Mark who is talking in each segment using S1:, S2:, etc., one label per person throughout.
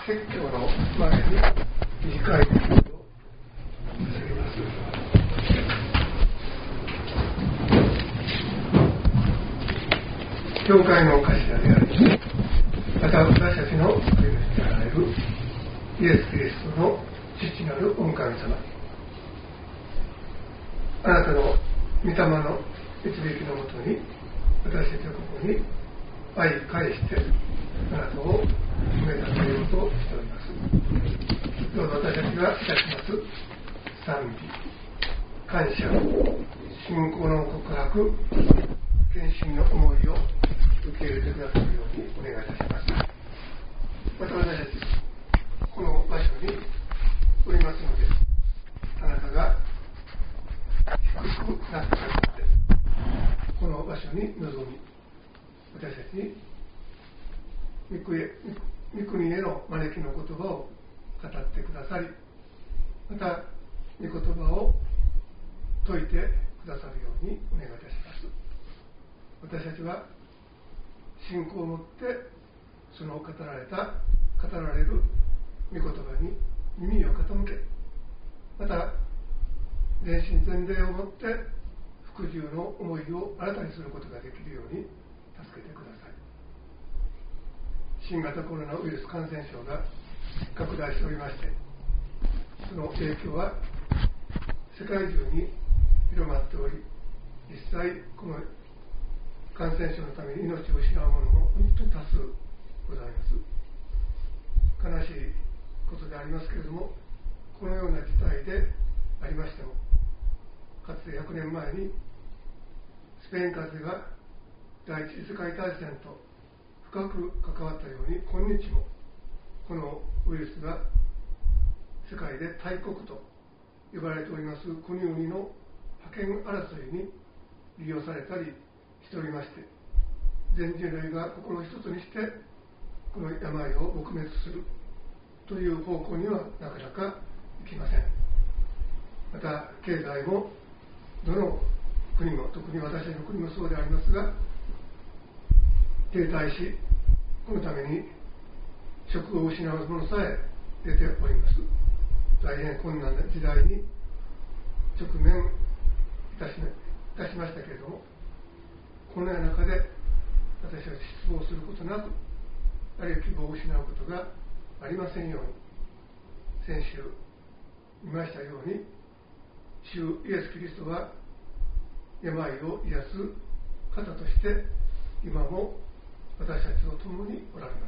S1: 説教の前に短い説教を捧げます。教会の頭であり、また私たちの救い主であられるイエス・キリストの父なる御神様、あなたの御霊の導きのもとに、私たちはここに愛返してあなたを埋め立てようとしております。どうぞ私たちがいたします賛美、感謝、信仰の告白、献身の思いを受け入れてくださるようにお願いいたします。また私たちこの場所におりますので、あなたが低くなってくださってこの場所に臨み、私たちに御国への招きの言葉を語ってくださり、また御言葉を説いてくださるようにお願いいたします。私たちは信仰を持ってその語られる御言葉に耳を傾け、また全身全霊をもって服従の思いを新たにすることができるように助けてください。新型コロナウイルス感染症が拡大しておりまして、その影響は世界中に広まっており、実際この感染症のために命を失う者も本当に多数ございます。悲しいことでありますけれども、このような事態でありましても、かつて100年前にスペイン風邪が第一次世界大戦と深く関わったように、今日もこのウイルスが世界で大国と呼ばれております国々の覇権争いに利用されたりしておりまして、全人類が心を一つにしてこの病を撲滅するという方向にはなかなかいきません。また経済もどの国も、特に私たちの国もそうでありますが、停滞し、このために職を失う者さえ出ております。大変困難な時代に直面いたしましたけれども、このような中で私たち失望することなく、あるいは希望を失うことがありませんように、先週見ましたように、主イエス・キリストは病を癒す方として今も私たちと共におられます。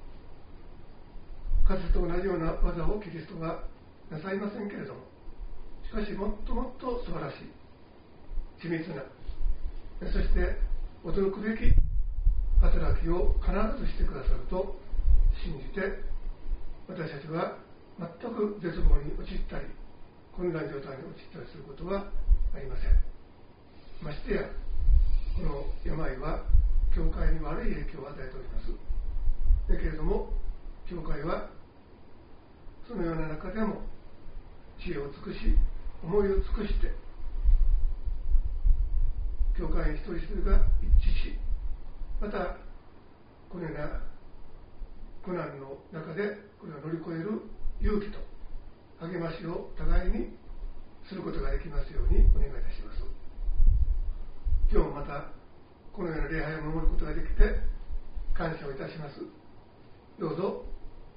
S1: かつてと同じような技をキリストがなさいませんけれども、しかしもっともっと素晴らしい、緻密な、そして驚くべき働きを必ずしてくださると信じて、私たちは全く絶望に陥ったり混乱状態に陥ったりすることはありません。ましてやこの病は教会に悪い影響を与えております。だけれども教会はそのような中でも知恵を尽くし、思いを尽くして、教会員一人一人が一致し、またこのような苦難の中でこれを乗り越える勇気と励ましを互いにすることができますようにお願いいたします。今日もまたこのような礼拝を守ることができて感謝をいたします。どうぞ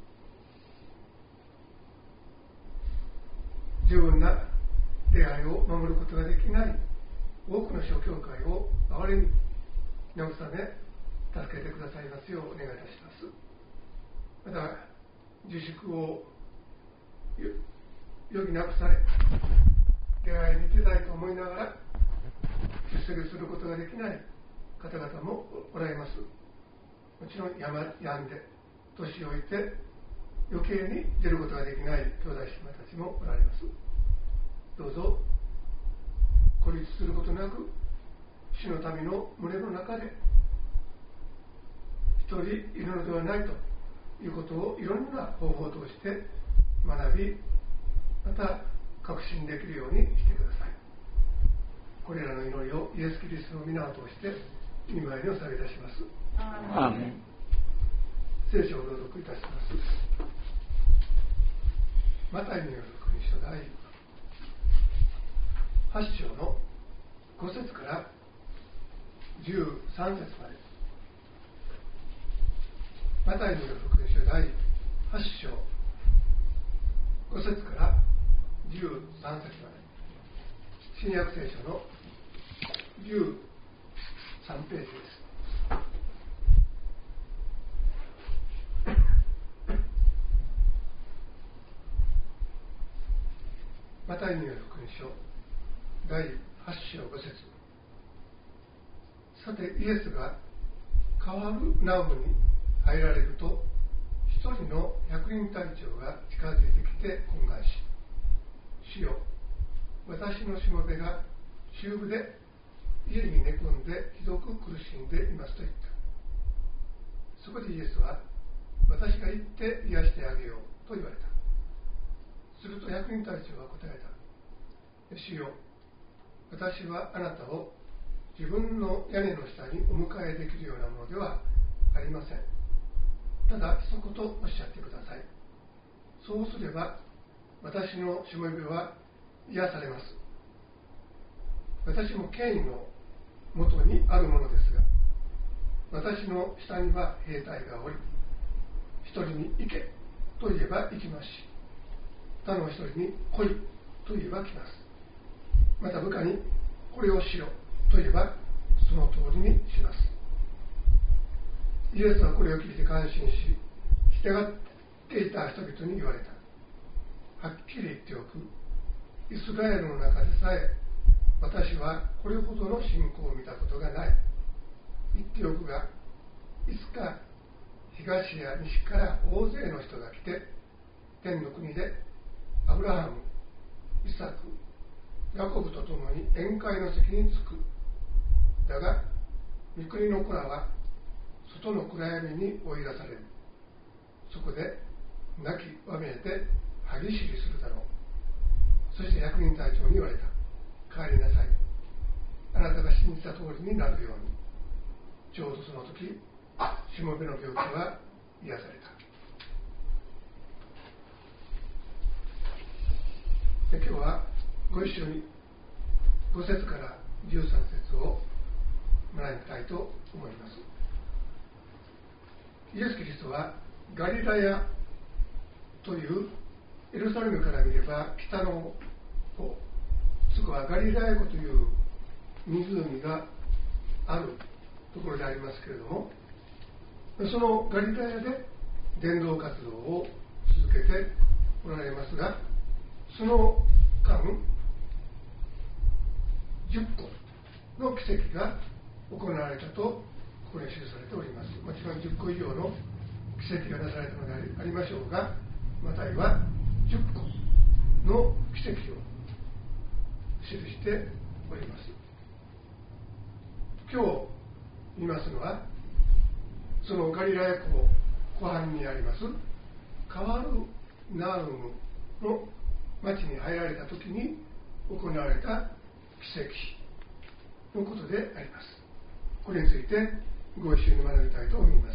S1: 十分な礼拝を守ることができない多くの諸教会を憐れみ慰め助けてくださいますようお願いいたします。また自粛を余儀なくされ、礼拝に出たいと思いながら出席することができない方々もおられます。もちろん病んで年老いて余計に出ることができない兄弟姉妹たちもおられます。どうぞ孤立することなく、主の民の群れの中で一人いるのではないということをいろんな方法を通して学び、また確信できるようにしてください。これらの祈りをイエス・キリストの皆を通して御前にお捧げいたします。アーメン。聖書を朗読いたします。 マタイによる福音書第8章の5節から13節まで。マタイによる福音書第8章5節から13節まで。新約聖書の13ページです。マタイによる福音書第8章5節。さてイエスがカファルナウムに入られると、一人の百人隊長が近づいてきて懇願し、主よ、私のしもべが中部で家に寝込んでひどく苦しんでいますと言った。そこでイエスは、私が行って癒してあげようと言われた。すると百人隊長は答えた。主よ、私はあなたを自分の屋根の下にお迎えできるようなものではありません。ただ一言おっしゃってください。そうすれば私のしもべは癒されます。私も権威のもとにあるものですが、私の下には兵隊がおり、一人に行けと言えば行きますし、他の一人に来いと言えば来ます。また部下にこれをしろと言えばその通りにします。イエスはこれを聞いて感心し、従っていた人々に言われた。はっきり言っておく。イスラエルの中でさえ私はこれほどの信仰を見たことがない。言っておくが、いつか東や西から大勢の人が来て、天の国でアブラハム、イサク、ヤコブと共に宴会の席に着く。だが、御国の子らは外の暗闇に追い出される。そこで泣きわめいて歯ぎしりするだろう。そして百人隊長に言われた。帰りなさい。あなたが信じた通りになるように。ちょうどその時、しもべの病気は癒された。今日はご一緒に5節から13節を学びたいと思います。イエス・キリストはガリラヤというエルサレムから見れば北の方、そこはガリラヤ湖という湖があるところでありますけれども、そのガリラヤで伝道活動を続けておられますが、その間10個の奇跡が行われたとここに記されております。もちろん10個以上の奇跡がなされたのでありましょうが、マタイは10個の奇跡を記しております。今日見ますのは、そのガリラヤ湖湖畔にありますカファルナウムの町に入られた時に行われた奇跡のことであります。これについてご一緒に学びたいと思います。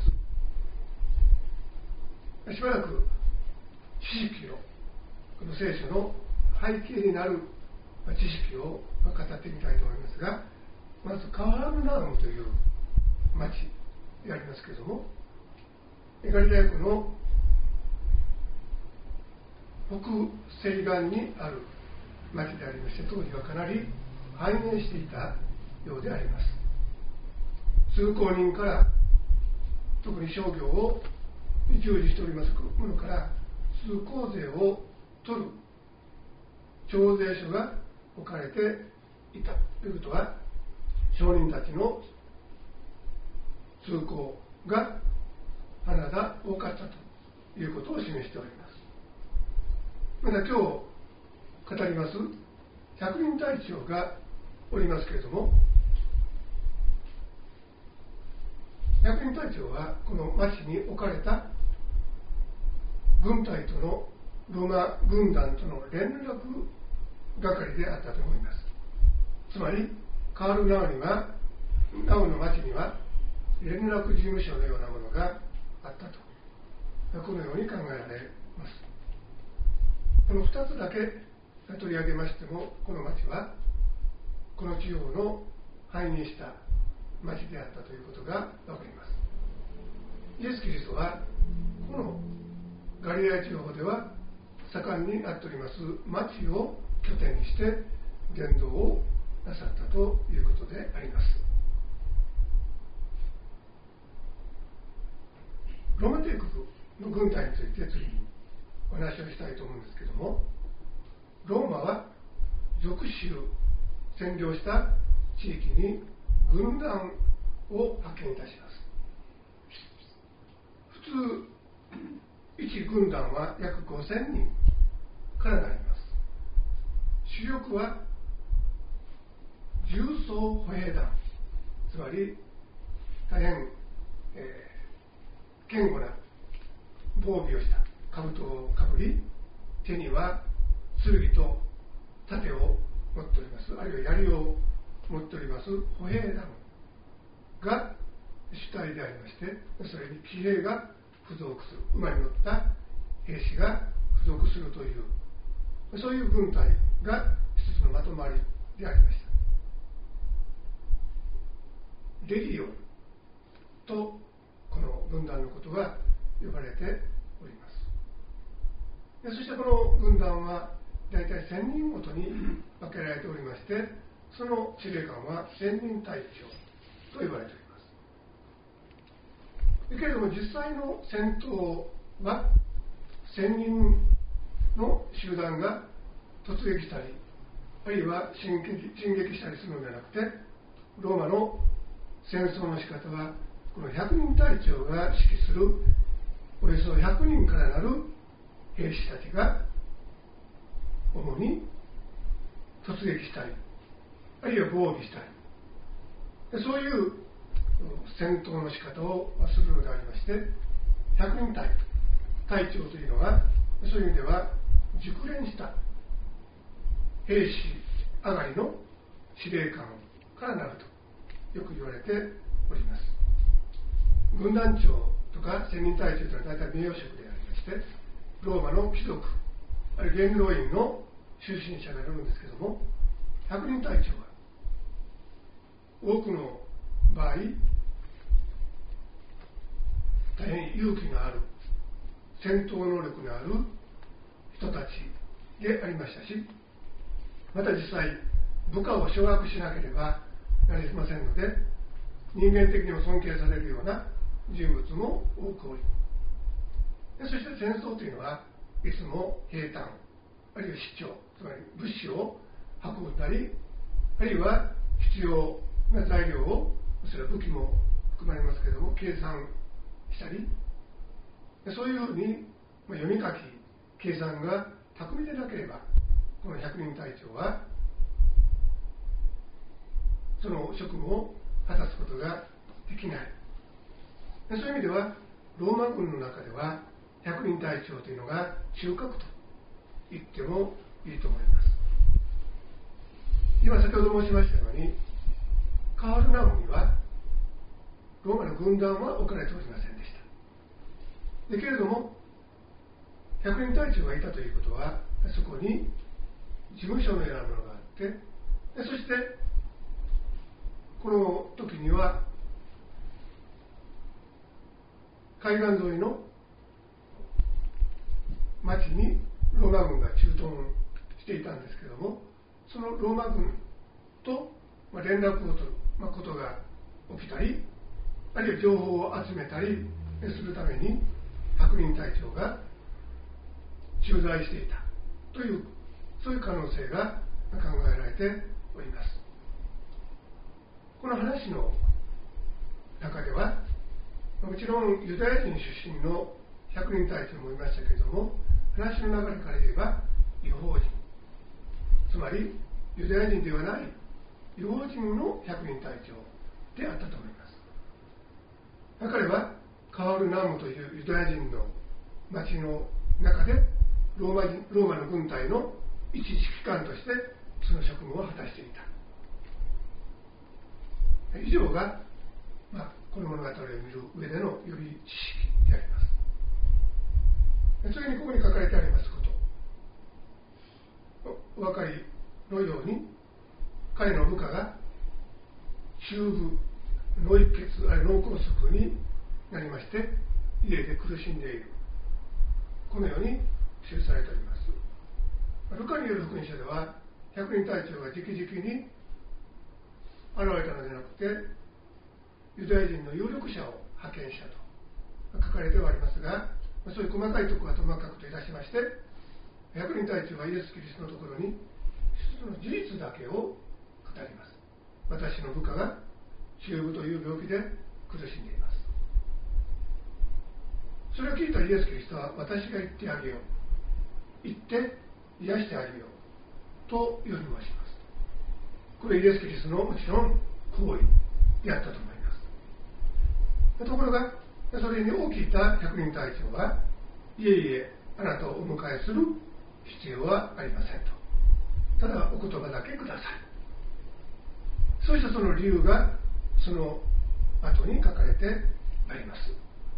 S1: しばらく知識を、この聖書の背景になる知識を語ってみたいと思いますが、まずカファルナウムという町でありますけれども、ガリラヤ湖の北西岸にある町でありまして、当時はかなり繁栄していたようであります。通行人から、特に商業を従事しておりますものから通行税を取る徴税所が置かれていたということは、商人たちの通行が甚だ多かったということを示しております。また今日語ります百人隊長がおりますけれども、百人隊長はこの町に置かれた軍隊とのローマ軍団との連絡係であったと思います。つまりカファルナウの町には連絡事務所のようなものがあったと、このように考えられます。 この2つだけ取り上げましても、この町はこの地方の繁栄した町であったということが分かります。イエス・キリストはこのガリラヤ地方では盛んになっております町を拠点にして伝道をなさったということであります。ローマ帝国の軍隊について次にお話をしたいと思うんですけども、ローマは属州占領した地域に軍団を派遣いたします。普通1軍団は約5000人からなります。主力は重装歩兵団、つまり大変、堅固な防備をした兜をかぶり、手には剣と盾を持っております、あるいは槍を持っております歩兵団が主体でありまして、それに騎兵が付属する、馬に乗った兵士が付属するという、そういう軍隊が一つのまとまりでありました。レギオンとこの軍団のことが呼ばれております。そしてこの軍団は大体1000人ごとに分けられておりまして、その司令官は1000人隊長と言われております。けれども実際の戦闘は1000人の集団が突撃したり、あるいは進撃したりするのではなくて、ローマの戦争の仕方はこの100人隊長が指揮するおよそ100人からなる兵士たちが主に突撃したり、あるいは防備したり、そういう戦闘の仕方をするのでありまして、100人隊長というのはそういう意味では熟練した兵士上がりの司令官からなるとよく言われております。軍団長とか千人隊長というのは大体名誉職でありまして、ローマの貴族あるいは元老院の出身者がいるんですけども、100人隊長は多くの場合大変勇気のある戦闘能力のある人たちでありましたし、また実際部下を掌握しなければなりませんので、人間的にも尊敬されるような人物も多くおり、そして戦争というのはいつも兵隊、あるいは市長、つまり物資を運んだり、あるいは必要な材料を、それは武器も含まれますけれども計算したり、そういうふうに読み書き計算が巧みでなければ、この100人隊長はその職務を果たすことができない。そういう意味ではローマ軍の中では100人隊長というのが中核と言ってもいいと思います。今先ほど申しましたように、カールナウにはローマの軍団は置かれておりませんでした。けれども100人隊長がいたということは、そこに事務所のようなものがあって、そしてこの時には海岸沿いの町にローマ軍が駐屯していたんですけれども、そのローマ軍と連絡を取ることが起きたり、あるいは情報を集めたりするために100人隊長が駐在していたという、そういう可能性が考えられております。この話の中では、もちろんユダヤ人出身の100人隊長もいましたけれども、話の流れから言えば違法人、つまりユダヤ人ではない違法人の100人隊長であったと思います。彼はカールナムというユダヤ人の町の中でローマの軍隊の一指揮官としてその職務を果たしていた。以上が、この物語を見る上での予備知識であります。次にここに書かれてありますこと、 お分かりのように、彼の部下が中部脳一血あるいは脳梗塞になりまして、家で苦しんでいる、このように記されております。ルカによる福音書では、百人隊長が直々に現れたのではなくて、ユダヤ人の有力者を派遣したと書かれてはありますが、そういう細かいところは細かくといたしまして、百人隊長はイエス・キリストのところに一つの事実だけを語ります。私の部下が中部という病気で苦しんでいます。それを聞いたイエス・キリストは、私が言ってあげよう、言って癒してあげようと呼びまします。これイエス・キリストのもちろん行為であったと思います。ところが、それを聞いた百人隊長は、いえいえ、あなたをお迎えする必要はありませんと。ただお言葉だけください。そしてその理由がその後に書かれてあります。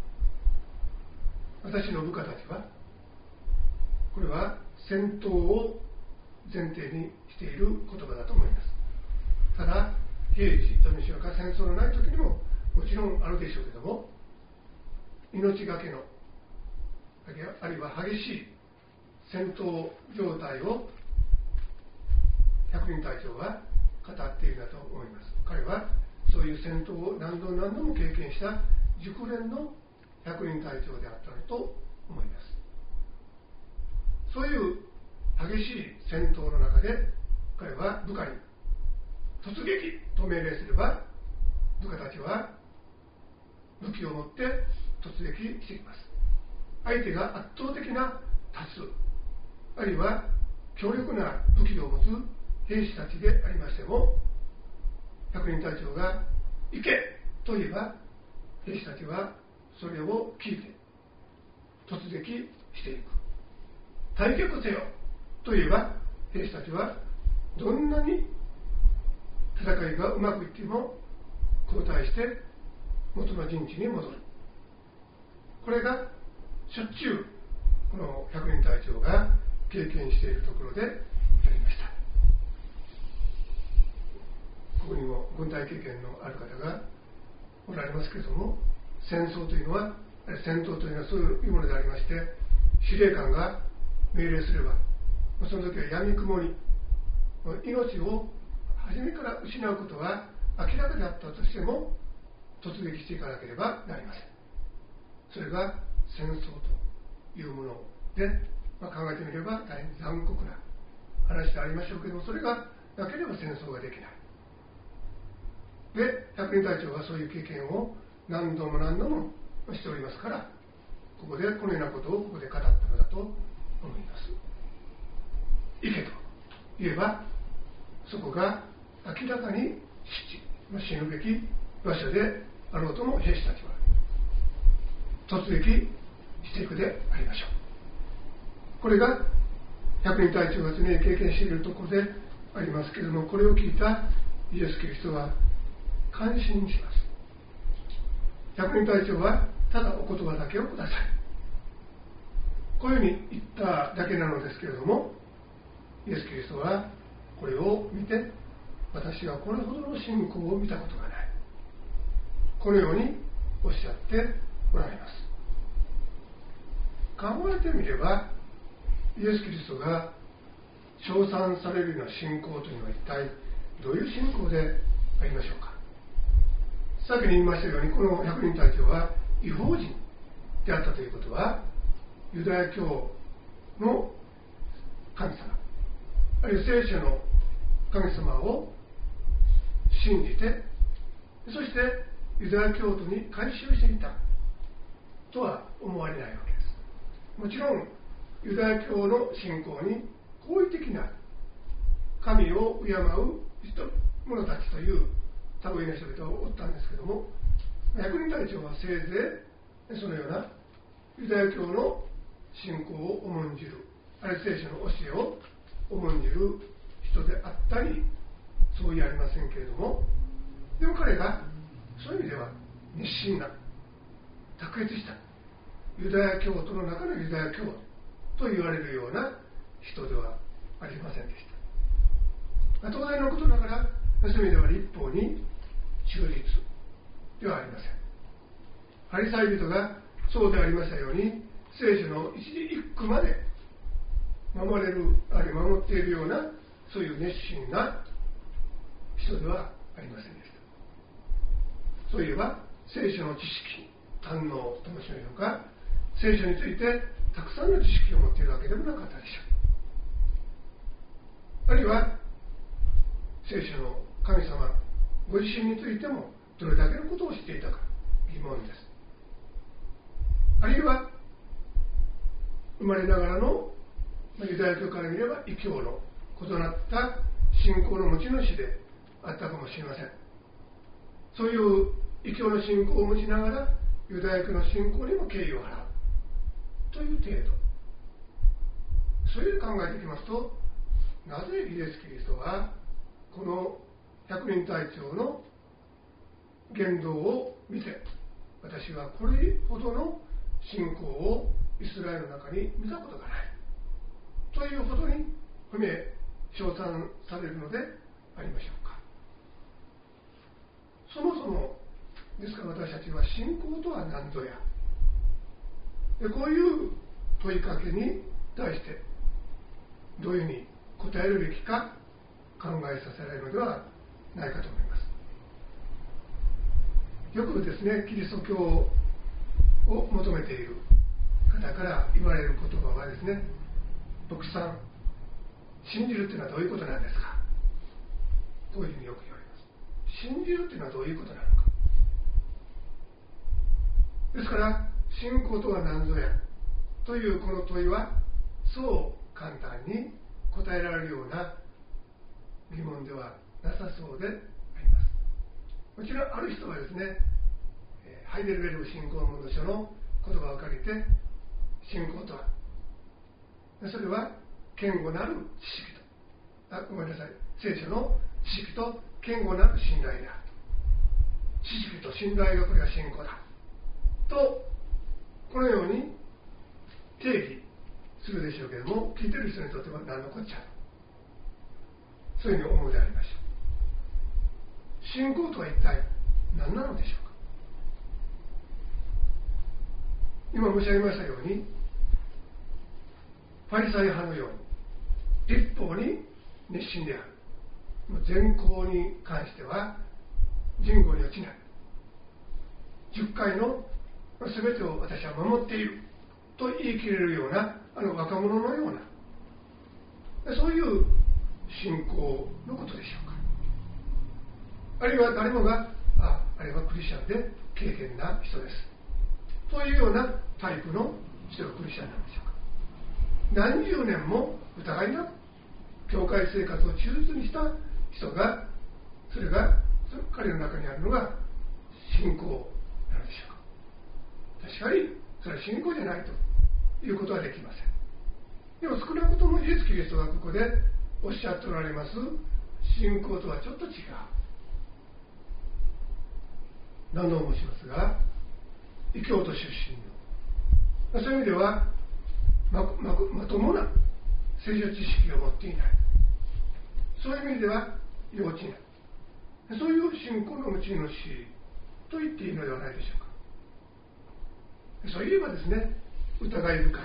S1: 私の部下たちは、これは戦闘を前提にしている言葉だと思います。ただ平時としようか、戦争のない時にももちろんあるでしょうけども、命がけのあるいは激しい戦闘状態を百人隊長は語っているんだと思います。彼はそういう戦闘を何度も経験した熟練の百人隊長であったのと思います。そういう激しい戦闘の中で、彼は部下に突撃と命令すれば、部下たちは武器を持って突撃してきます。相手が圧倒的な多数、あるいは強力な武器を持つ兵士たちでありましても、百人隊長が行けと言えば、兵士たちはそれを聞いて突撃していく。退却せよと言えば、兵士たちはどんなに戦いがうまくいっても後退して元の陣地に戻る。これがしょっちゅうこの百人隊長が経験しているところでありました。ここにも軍隊経験のある方がおられますけれども、戦争というのは、戦闘というのはそういうものでありまして、司令官が命令すれば、その時は闇雲に命を初めから失うことは明らかであったとしても突撃していかなければなりません。それが戦争というもので、考えてみれば大変残酷な話でありましょうけれども、それがなければ戦争ができない。で、百人隊長はそういう経験を何度もしておりますから、ここでこのようなことをここで語ったのだと思います。行けと言えば、そこが明らかに死ぬべき場所であろうとも、兵士たちは突撃していくでありましょう。これが百人隊長が常に経験しているところでありますけれども、これを聞いたイエス・キリストは感心します。百人隊長はただお言葉だけをください、こういうふうに言っただけなのですけれども、イエス・キリストはこれを見て、私はこれほどの信仰を見たことがない、このようにおっしゃっておられます。考えてみれば、イエス・キリストが称賛されるような信仰というのは一体どういう信仰でありましょうか。先に言いましたように、この百人隊長は異邦人であったということは、ユダヤ教の神様、あるいは聖書の神様を信じて、そしてユダヤ教徒に改宗していたとは思われないわけです。もちろんユダヤ教の信仰に好意的な神を敬う者たちという類の人々がおったんですけども、百人隊長はせいぜいそのようなユダヤ教の信仰を重んじる、あるいは聖書の教えを重んじる人であったり、そう言ありませんけれども、でも彼がそういう意味では熱心な卓越したユダヤ教徒の中のユダヤ教と言われるような人ではありませんでした。当然のことながら、そういう意味では立法に忠実ではありません。パリサイ人がそうでありましたように、聖書の一字一句まで守っているような、そういう熱心な人ではありませんでした。そういえば聖書の知識堪能と申しましょうか、聖書についてたくさんの知識を持っているわけでもなかったでしょう。あるいは聖書の神様ご自身についてもどれだけのことを知っていたか疑問です。あるいは生まれながらのユダヤ教から見れば異教の異なった信仰の持ち主であったかもしれません。そういう異教の信仰を持ちながらユダヤ教の信仰にも敬意を払うという程度。そういう考えていきますと、なぜイエス・キリストはこの百人隊長の言動を見て、私はこれほどの信仰をイスラエルの中に見たことがないというほどに褒め称賛されるのでありましょうか。そもそもですから、私たちは信仰とは何ぞや、でこういう問いかけに対してどういうふうに答えるべきか考えさせられるのではないかと思います。よくですね、キリスト教を求めている方から言われる言葉はですね、牧師さん、信じるというのはどういうことなんですか、こういうふうによく言われます。信じるというのはどういうことなのか。ですから信仰とは何ぞやというこの問いはそう簡単に答えられるような疑問ではなさそうであります。もちろんある人はですね、ハイデルベルグ信仰問答書の言葉を借りて、信仰とは、それは堅固なる知識と、ごめんなさい、聖書の知識と堅固なる信頼であると。知識と信頼がこれが信仰だと、このように定義するでしょうけれども、聞いている人にとっては何のこっちゃ、そういうふうに思うでありましょう。信仰とは一体何なのでしょうか。今申し上げましたように、パリサイ派のように立法に熱心である、善行に関しては人語に落ちない、10回の全てを私は守っていると言い切れるような若者のような、そういう信仰のことでしょうか。あるいは誰もがあれはクリスチャンで敬虔な人ですというようなタイプの人がクリスチャンなんでしょうか。何十年も疑いなく教会生活を忠実にした人が、それが彼の中にあるのが信仰なのでしょうか。確かにそれは信仰じゃないということはできません。でも少なくともイエス・キリストがここでおっしゃっておられます信仰とはちょっと違う。何度も申しますが、異教徒出身の、そういう意味ではまともな聖書知識を持っていない、そういう意味では幼稚な、そういう信仰の持ち主と言っていいのではないでしょうか。そういえばですね、疑い深い、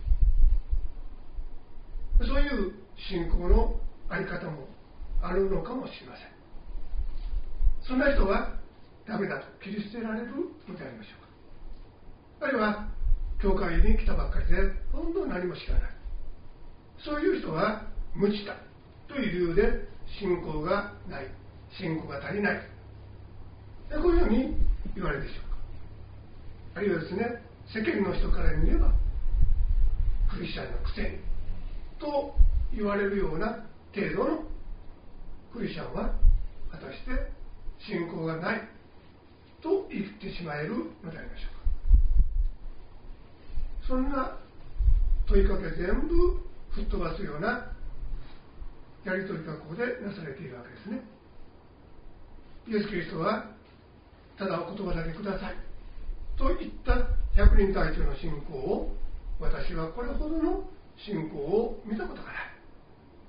S1: そういう信仰のあり方もあるのかもしれません。そんな人はダメだと切り捨てられるのでありましょうか。あるいは教会に来たばっかりで本当に何も知らない、そういう人は無知だという理由で信仰がない、信仰が足りない、こういうように言われるでしょうか。あるいはですね、世間の人から見ればクリスチャンのくせにと言われるような程度のクリスチャンは果たして信仰がないと言ってしまえるのでありましょうか。そんな問いかけ全部吹っ飛ばすようなやり取りがここでなされているわけですね。イエス・キリストはただお言葉だけくださいと言った百人隊長の信仰を、私はこれほどの信仰を見たことがない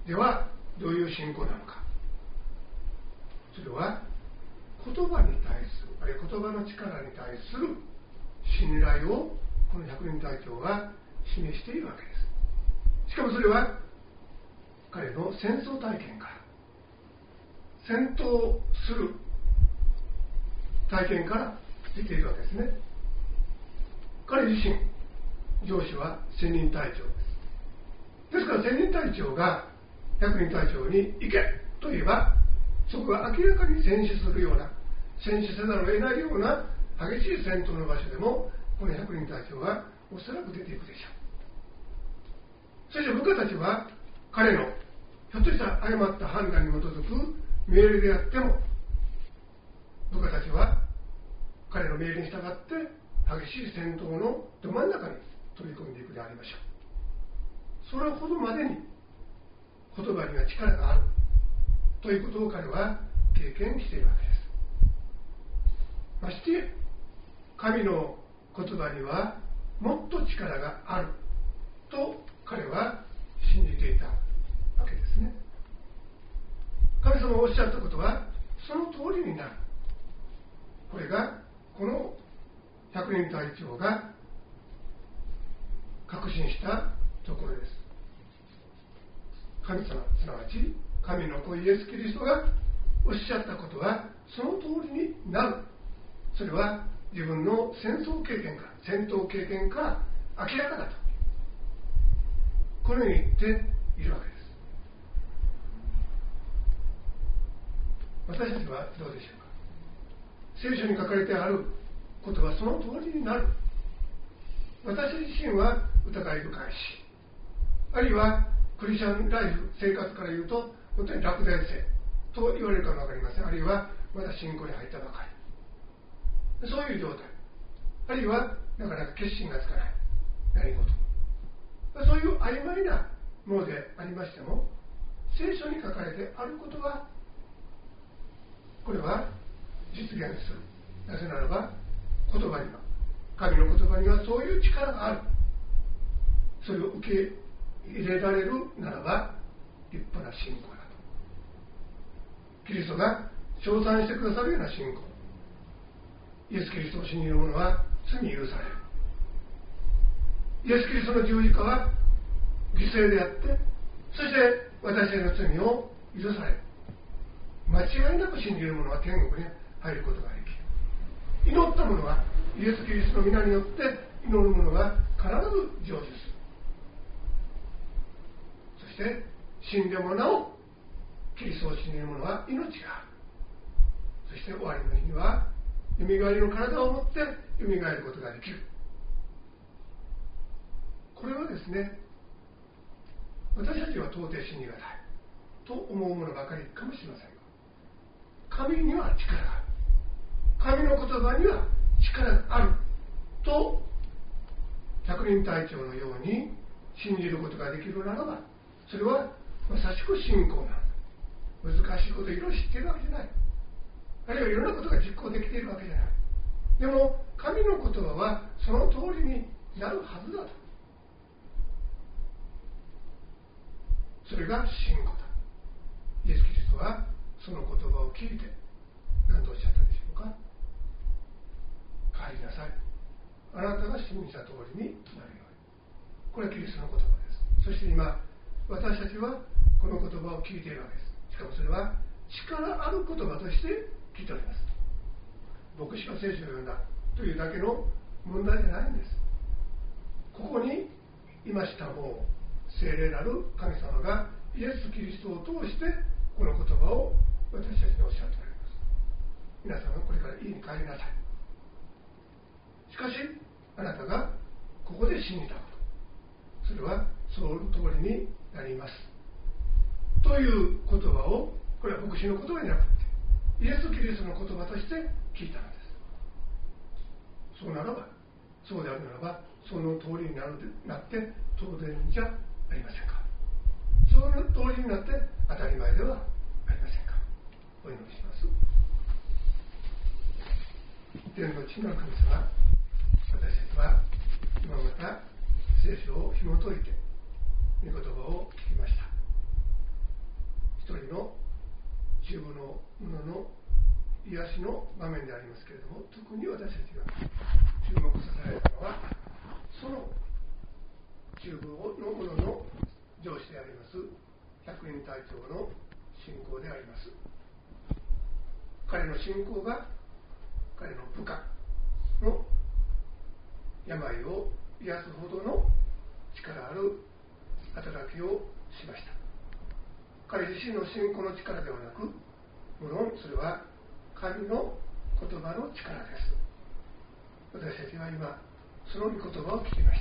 S1: ではどういう信仰なのか。それは言葉に対する、あるいは言葉の力に対する信頼をこの百人隊長が示しているわけです。しかもそれは彼の戦争体験から、戦闘する体験から出ているわけですね。彼自身、上司は千人隊長です。ですから千人隊長が百人隊長に行けと言えば、そこが明らかに戦死するような、戦死せざるを得ないような激しい戦闘の場所でも、この百人隊長はおそらく出ていくでしょう。そして部下たちは彼のひょっとしたら誤った判断に基づく命令であっても、部下たちは彼の命令に従って激しい戦闘のど真ん中に飛び込んでいくでありましょう。それほどまでに言葉には力があるということを彼は経験しているわけです。ましてや神の言葉にはもっと力があると彼は信じていたわけですね。神様がおっしゃったことはその通りになる。これがこの百人隊長が確信したところです。神様、すなわち神の子イエス・キリストがおっしゃったことはその通りになる。それは自分の戦争経験から、戦闘経験から明らかだと、このように言っているわけです。私たちはどうでしょうか。聖書に書かれてあることはその通りになる。私自身は疑い深いし、あるいはクリスチャンライフ、生活から言うと本当に落第生と言われるかも分かりません。あるいはまだ信仰に入ったばかり、そういう状態、あるいはなかなか決心がつかない何事、そういう曖昧なものでありましても、聖書に書かれてあることはこれは実現する。なぜならば言葉には、神の言葉にはそういう力がある。それを受け入れられるならば立派な信仰だと。キリストが称賛してくださるような信仰。イエス・キリストを信じる者は罪許される。イエス・キリストの十字架は犠牲であって、そして私たちの罪を許される。間違いなく信じる者は天国に入ることができる。祈った者はイエス・キリストの皆によって祈る者が必ず成就する。そして死んでもなおキリストを信じる者は命がある。そして終わりの日にはよみがえりの体を持ってよみがえることができる。これはですね、私たちは到底信じがたいと思うものばかりかもしれませんが、神には力がある。神の言葉には力があると百人隊長のように信じることができるならば、それはまさしく信仰なんだ。難しいことをいろいろ知っているわけじゃない。あるいはいろんなことが実行できているわけじゃない。でも神の言葉はその通りになるはずだと。それが信仰だ。イエス・キリストはその言葉を聞いて何とおっしゃったでしょうか。帰りなさい。あなたが信じた通りになるように。これはキリストの言葉です。そして今私たちはこの言葉を聞いているわけです。しかもそれは力ある言葉として聞いております。牧師が聖書を読んだというだけの問題じゃないんです。ここにいましたもう聖霊なる神様がイエス・キリストを通してこの言葉を私たちにおっしゃっております。皆さんはこれから家に帰りなさい。しかしあなたがここで信じたこと、それはその通りになりますという言葉を、これは牧師の言葉になくてイエス・キリストの言葉として聞いたのです。そうならば、そうであるならばその通りになって当然じゃありませんか。その通りになって当たり前ではありませんか。お祈りします。天の地の神様、私たちは今また聖書を紐解いて御言葉を聞きました。 一人の中部の者の癒しの場面でありますけれども、特に私たちが注目させられたのは、その中部の者の上司であります百人隊長の信仰であります。彼の信仰が彼の部下の病を癒すほどの力ある働きをしました。彼自身の信仰の力ではなく、無論それは神の言葉の力です。私たちは今その御言葉を聞きました。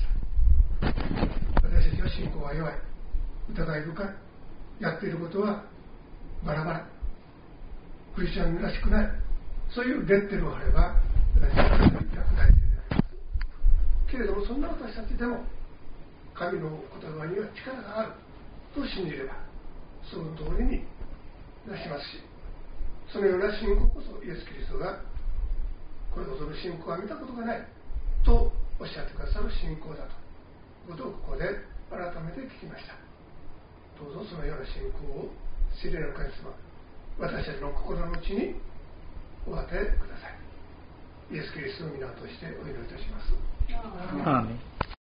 S1: 私たちは信仰は弱い、疑い深い、やっていることはバラバラ、クリスチャンらしくない、そういうレッテルを貼れば私たちは役立ちでありますけれども、そんな私たちでも神の言葉には力があると信じればその通りになしますし、そのような信仰こそイエス・キリストがこれほどの信仰は見たことがないとおっしゃってくださる信仰だということをここで改めて聞きました。どうぞそのような信仰を聖霊の神様、私たちの心の内にお与えください。イエス・キリストの皆としてお祈りいたします。
S2: アーメン。